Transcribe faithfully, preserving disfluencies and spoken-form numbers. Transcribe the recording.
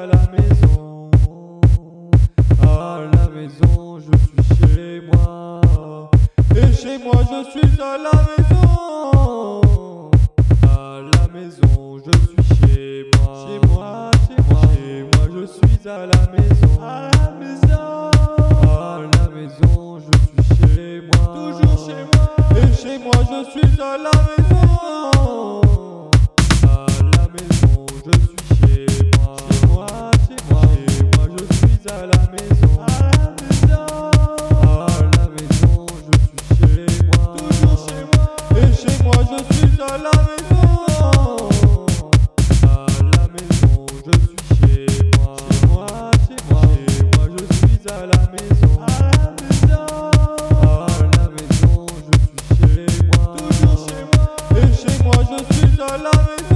à la maison. À la maison, je suis chez moi. Et chez moi, je suis à la maison. À la maison, je suis chez moi. Chez moi, chez moi, chez moi, je suis à la maison. À la maison. À la maison, je suis chez moi. Toujours chez moi. Et chez moi, je suis à la maison. À la maison, je suis chez moi. Chez moi, chez moi, chez moi, je suis à la maison. À la maison. À la maison, je suis chez moi. Toujours chez moi. Et chez moi, je suis à la maison. À la maison, je suis chez moi. Chez moi, chez moi, chez moi, je suis à la maison. À la maison. À la maison, je suis chez moi. Toujours chez moi. Et chez moi, je suis à la maison.